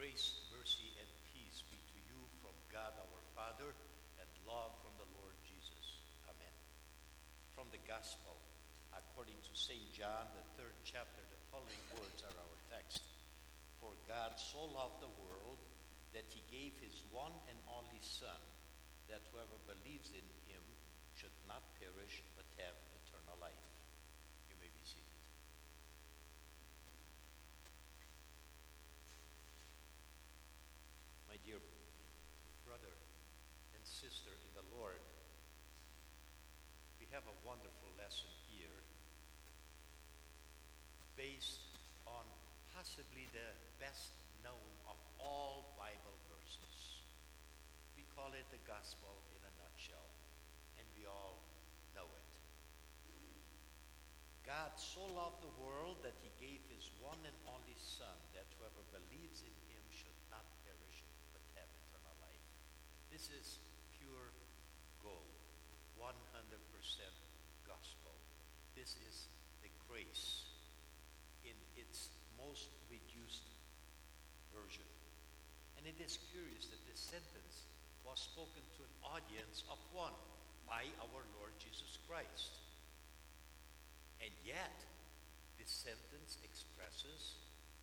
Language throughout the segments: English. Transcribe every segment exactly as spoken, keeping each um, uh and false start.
Grace, mercy, and peace be to you from God our Father and love from the Lord Jesus. Amen. From the Gospel, according to Saint John, the third chapter, the following words are our text. For God so loved the world that he gave his one and only Son, that whoever believes in him should not perish but have eternal life. You may be seated. My dear brother and sister in the Lord, we have a wonderful lesson here based on possibly the best known of all Bible verses. We call it the gospel in a nutshell, and we all know it. God so loved the world that he gave his one and only Son, that whoever believes in him should not perish but have eternal life. This is pure gold, one hundred percent gospel. This is the grace in its most reduced version. And it is curious that this sentence was spoken to an audience of one, by our Lord Jesus Christ. And yet, this sentence expresses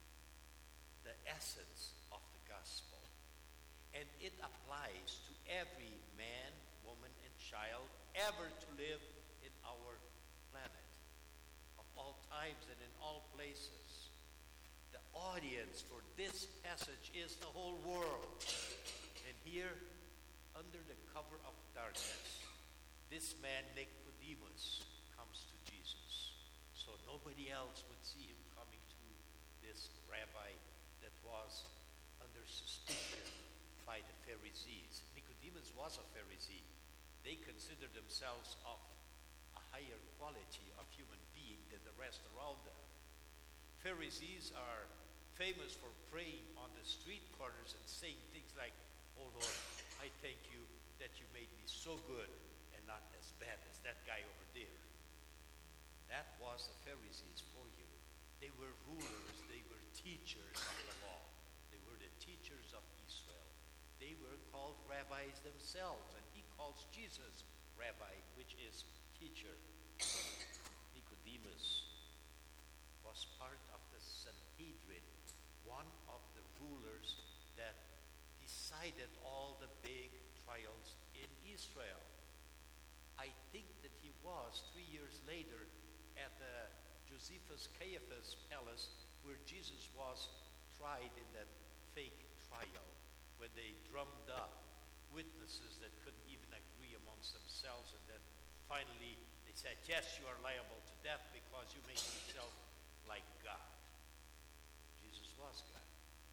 the essence of the gospel. And it applies to every man, woman, and child ever to live in our planet, of all times and in all places. The audience for this passage is the whole world. And here, under the cover of darkness, this man, Nicodemus, comes to Jesus. So nobody else would see him coming to this rabbi that was under suspicion by the Pharisees. Nicodemus was a Pharisee. They considered themselves of a higher quality of human being than the rest around them. Pharisees are famous for praying on the street corners and saying things like, "Oh Lord, I thank you that you made me so good and not as bad as that guy over there." That was the Pharisees for you. They were rulers, they were teachers of the law. They were the teachers of Israel. They were called rabbis themselves, and he calls Jesus rabbi, which is teacher. Nicodemus was part of the Sanhedrin, one of the rulers that decided all the big trials in Israel. I think that he was three years later at the Josephus Caiaphas palace where Jesus was tried in that fake trial, when they drummed up witnesses that couldn't even agree amongst themselves, and then finally they said, "Yes, you are liable to death because you make yourself like God." Jesus was God.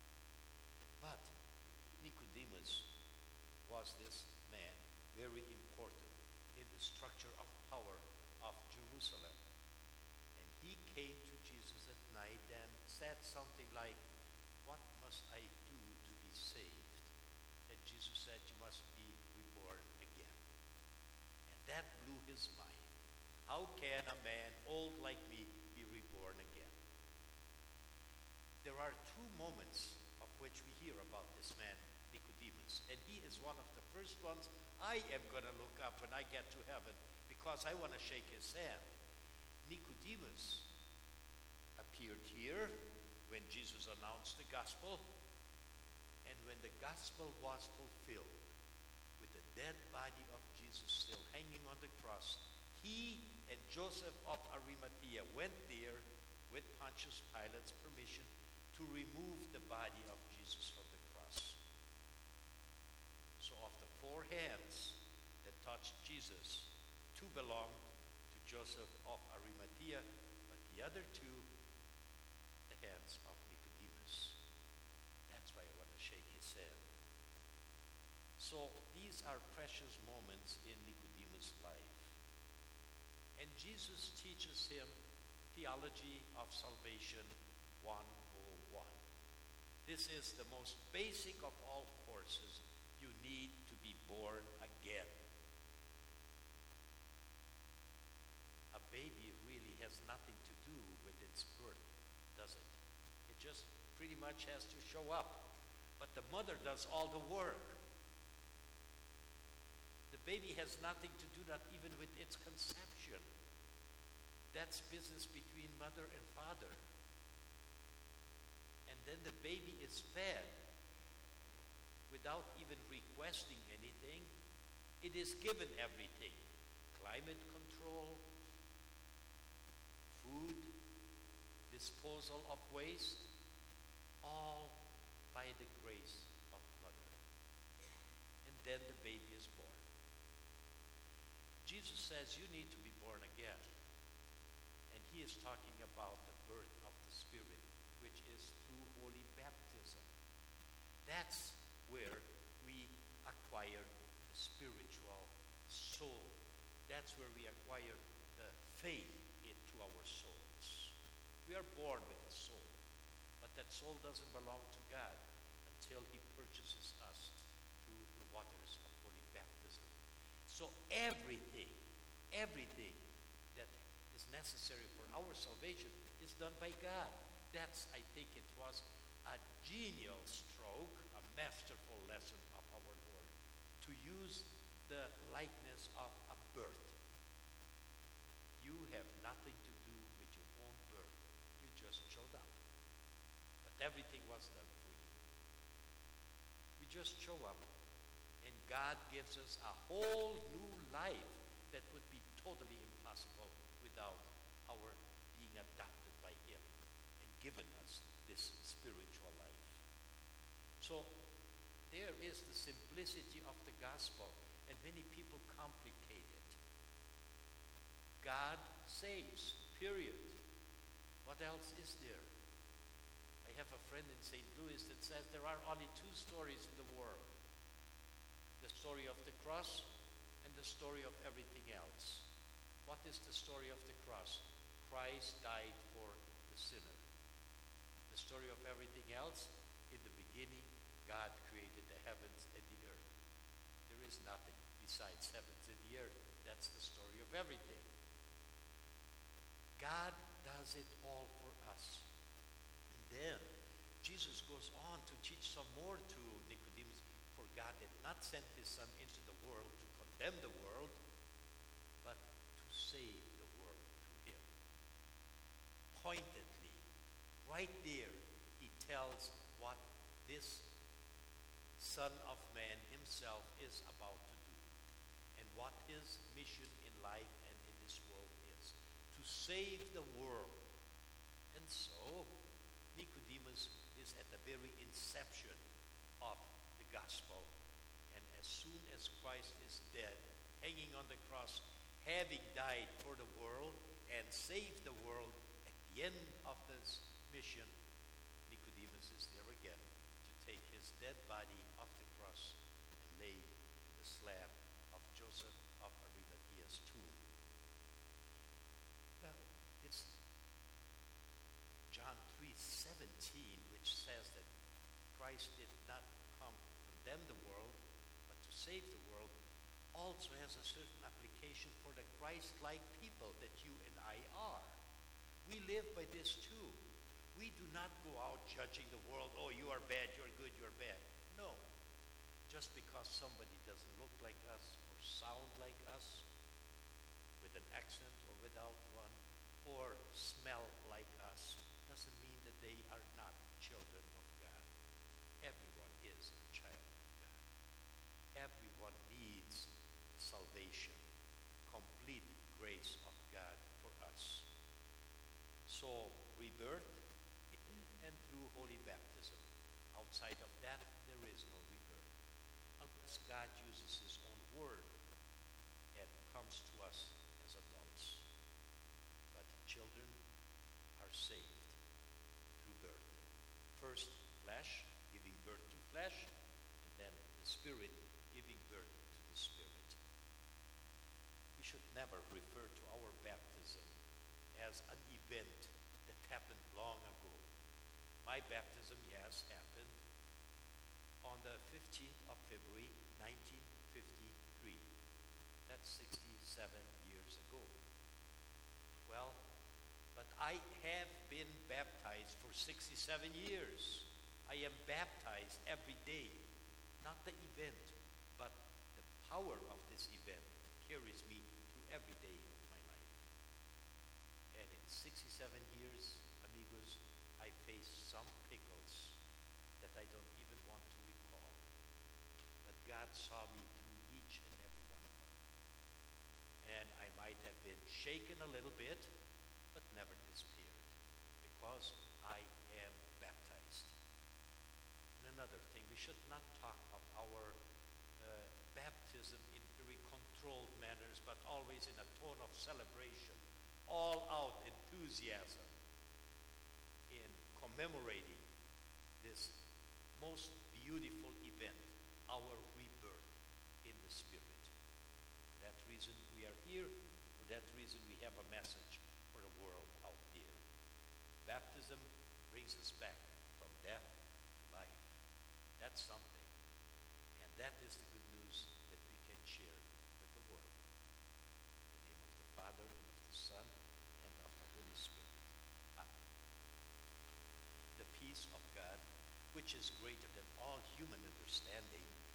But Nicodemus was this man, very important in the structure of power of Jerusalem. And he came to Jesus at night and said something like, "What must I do to be saved?" And Jesus said, "You must be reborn again." And that blew his mind. How can a man old like me be reborn again? There are two moments of which we hear about this man, Nicodemus. And he is one of the first ones I am going to look up when I get to heaven, because I want to shake his hand. Nicodemus appeared here when Jesus announced the gospel, and when the gospel was fulfilled, with the dead body of Jesus still hanging on the cross, he and Joseph of Arimathea went there with Pontius Pilate's permission to remove the body of Jesus from the cross. So of the four hands that touched Jesus, two belonged to Joseph of Arimathea, but the other two, the hands of Nicodemus. That's why I want to shake his hand. So these are precious moments in Nicodemus' life. And Jesus teaches him theology of salvation one oh one. This is the most basic of all courses. You need to be born again. A baby really has nothing to do with its birth, does it? It just pretty much has to show up. but the mother does all the work. The baby has nothing to do, not even with its conception. That's business between mother and father. And then the baby is fed without even requesting anything. It is given everything. Climate control, food, disposal of waste, all by the grace of mother. And then the baby is born. Jesus says you need to be born again. And he is talking about the birth of the Spirit, which is through holy baptism. That's where we acquire the spiritual soul. That's where we acquire the faith into our souls. We are born with a soul, but that soul doesn't belong to God until he purchases us through the waters of holy baptism. So everything, everything that is necessary for our salvation is done by God. That's, I think it was a genial stroke, a masterful lesson of our Lord, to use the likeness of a birth. You have nothing to do with your own birth. You just showed up. But everything was done for you. We just show up, and God gives us a whole new life that would be totally impossible without our being adopted by him and given us this spiritual life. So there is the simplicity of the gospel, and many people complicate it. God saves, period. What else is there? I have a friend in Saint Louis that says there are only two stories in the world. The story of the cross and the story of everything else. What is the story of the cross? Christ died for the sinner. The story of everything else, in the beginning, God created the heavens and the earth. There is nothing besides heavens and the earth. That's the story of everything. God does it all for us. And then Jesus goes on to teach some more to Nicodemus. For God did not send his Son into the world to condemn the world, but to save the world through him. Pointedly, right there, he tells what this Son of Man himself is about to do and what his mission in life and in this world is. To save the world. And so, Nicodemus is at the very inception of the gospel. And as soon as Christ is dead, hanging on the cross, having died for the world and saved the world, at the end of this mission, Nicodemus is there again to take his dead body off the cross and lay in the slab of Joseph of Arimathea's tomb. Well, it's John three seventeen, which says that Christ did not come to condemn the world, but to save the world, also has a certain application for the Christ-like people that you and I are. We live by this too. We do not go out judging the world, oh, you are bad, you're good, you're bad. No. Just because somebody doesn't look like us or sound like us, with an accent or without one, or smell like us, doesn't mean that they are not children of God. Everyone is a child of God. Everyone needs salvation, complete grace of God for us. So, rebirth and through holy baptism. Outside of that, there is no rebirth. Unless God uses his own word and comes to us as adults. But children are saved through birth. First, flesh, giving birth to flesh, and then the Spirit giving birth to the Spirit. We should never refer to our baptism as an event that happened long ago. My baptism, yes, happened on the fifteenth of February, nineteen fifty-three. That's sixty-seven years ago. Well, but I have been baptized for sixty-seven years. I am baptized every day. Not the event, but the power of this event carries me through every day of my life. And in sixty-seven years, amigos, I faced some pickles that I don't even want to recall. But God saw me through each and every one of them. And I might have been shaken a little bit, but never disappeared, because I am baptized. And another thing, we should not talk of our uh, baptism in very controlled manners, but always in a tone of celebration, all out enthusiasm in commemorating this most beautiful event, our rebirth in the Spirit. For that reason we are here. For that reason we have a message for the world out there. Baptism brings us back from death to life. That's something. And that is the good news that we can share with the world. In the name of the Father, and of the Son, and of the Holy Spirit. Amen. The peace of God, which is greater than all human understanding,